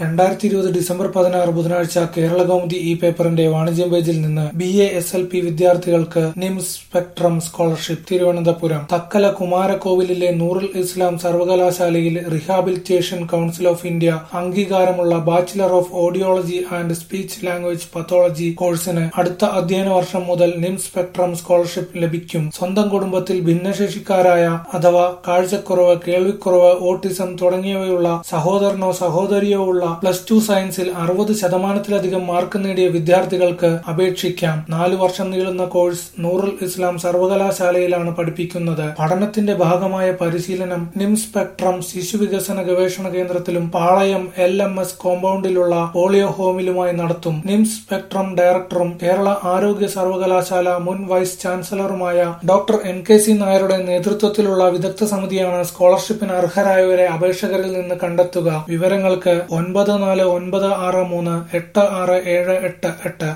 2020 December 16 ബുധനാഴ്ച കേരളകൗമുദി പേപ്പറിന്റെ വാണിജ്യം പേജിൽ നിന്ന് BA SLP വിദ്യാർത്ഥികൾക്ക് NIMS spectrum scholarship. Thiruvananthapuram Thuckalay കുമാരകോവിലിലെ നൂറുൽ ഇസ്ലാം സർവകലാശാലയിൽ റീഹാബിലിറ്റേഷൻ കൗൺസിൽ ഓഫ് ഇന്ത്യ അംഗീകാരമുള്ള bachelor of audiology and speech language pathology കോഴ്സിന് അടുത്ത അധ്യയന വർഷം മുതൽ നിംസ് സ്പെക്ട്രം സ്കോളർഷിപ്പ് ലഭിക്കും. സ്വന്തം കുടുംബത്തിൽ ഭിന്നശേഷിക്കാരായ അഥവാ കാഴ്ചക്കുറവ്, കേൾവിക്കുറവ്, ഓട്ടിസം തുടങ്ങിയവയുള്ള സഹോദരനോ സഹോദരിയോ ഉള്ള +2 സയൻസിൽ 60% മാർക്ക് നേടിയ വിദ്യാർത്ഥികൾക്ക് അപേക്ഷിക്കാം. 4 വർഷം നീളുന്ന കോഴ്സ് നൂറുൽ ഇസ്ലാം സർവകലാശാലയിലാണ് പഠിപ്പിക്കുന്നത്. പഠനത്തിന്റെ ഭാഗമായ പരിശീലനം നിംസ് സ്പെക്ട്രം ശിശുവികസന ഗവേഷണ കേന്ദ്രത്തിലും പാളയം LMS കോമ്പൗണ്ടിലുള്ള പോളിയോ ഹോമിലുമായി നടത്തും. നിംസ് സ്പെക്ട്രം ഡയറക്ടറും കേരള ആരോഗ്യ സർവകലാശാല മുൻ വൈസ് ചാൻസലറുമായ ഡോക്ടർ NKC നായരുടെ നേതൃത്വത്തിലുള്ള വിദഗ്ധ സമിതിയാണ് സ്കോളർഷിപ്പിന് അർഹരായവരെ അപേക്ഷകരിൽ നിന്ന് കണ്ടെത്തുക. വിവരങ്ങൾക്ക് 9496386788